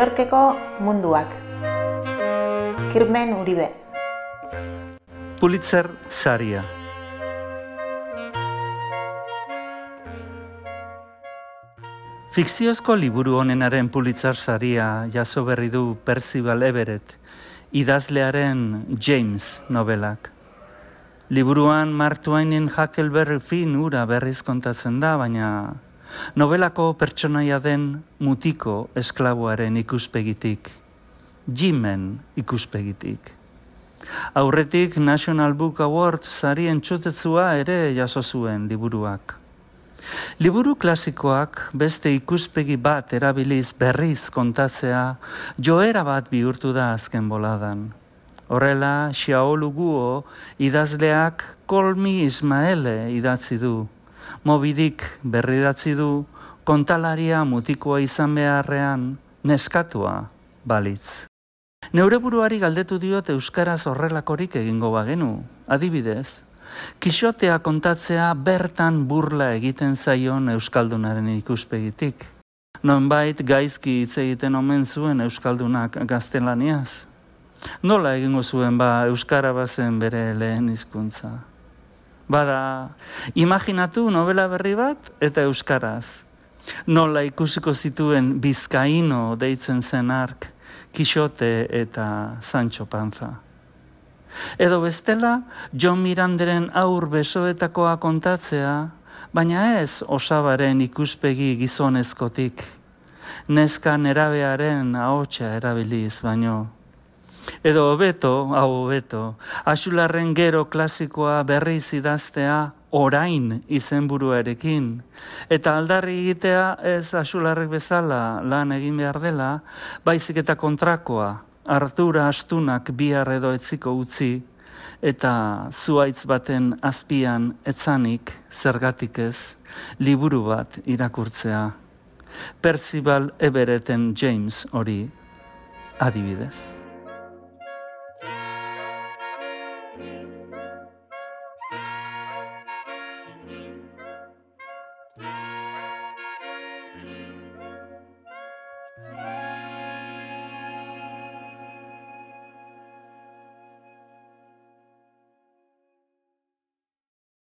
Yorkeko munduak. Kirmen Uribe. Pulitzer saria. Fikziozko liburu honenaren Pulitzer saria jaso berri du Percival Everett, idazlearen James novelak. Liburuan Mark Twainen Huckleberry Finn hura berriz kontatzen da, baina novelako pertsonaia den mutiko esklaboaren ikuspegitik, Jimen ikuspegitik. Aurretik National Book Award sarien txotetzua ere jaso zuen liburuak. Liburu klasikoak beste ikuspegi bat erabiliz berriz kontatzea joera bat bihurtu da azken boladan. Horrela, Xiaolu Guo idazleak Call Me Ismaele idatzi du. Moby Dick berridatzi du, kontalaria mutikoa izan beharrean neskatua balitz. Neure buruari galdetu diot euskaraz horrelakorik egingo bagenu. Adibidez, Kixotea kontatzea bertan burla egiten zaion euskaldunaren ikuspegitik. Nonbait gaizki hitz egiten omen zuen euskaldunak gaztelaniaz. Nola egingo zuen euskara bazen bere lehen hizkuntza? Bada, imaginatu novela berri bat eta euskaraz. Nola ikusiko zituen Bizkaino deitzen zen ark, Kixote eta Sancho Panza. Edo bestela, John Miranderen Haur besoetakoa kontatzea, baina ez osabaren ikuspegi gizonezkotik, neska nerabearen ahotsa erabiliz baino. Edo hobeto, Axularren Gero klasikoa berriz idaztea orain izenburuarekin, eta aldarri egitea ez Axularrek bezala lan egin behar dela, baizik eta kontrakoa, Artura astunak bihar edo etziko utzi, eta zuhaitz baten azpian etzanik, zergatik ez, liburu bat irakurtzea. Percival Everetten James hori adibidez.